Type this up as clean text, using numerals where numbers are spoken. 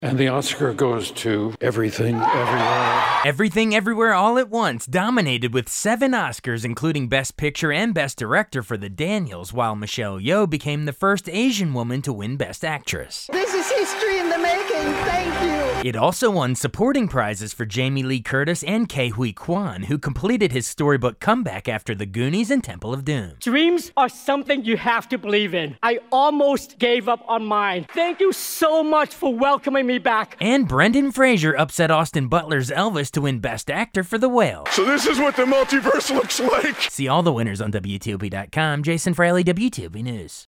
And the Oscar goes to Everything, Everywhere. Everything Everywhere All at Once dominated with 7 Oscars, including Best Picture and Best Director for the Daniels, while Michelle Yeoh became the first Asian woman to win Best Actress. This is history in the making, thank you! It also won supporting prizes for Jamie Lee Curtis and Ke Huy Quan, who completed his storybook comeback after The Goonies and Temple of Doom. Dreams are something you have to believe in. I almost gave up on mine. Thank you so much for welcoming me back. And Brendan Fraser upset Austin Butler's Elvis to win Best Actor for The Whale. So this is what the multiverse looks like. See all the winners on WTOP.com. Jason Fraley, WTOP News.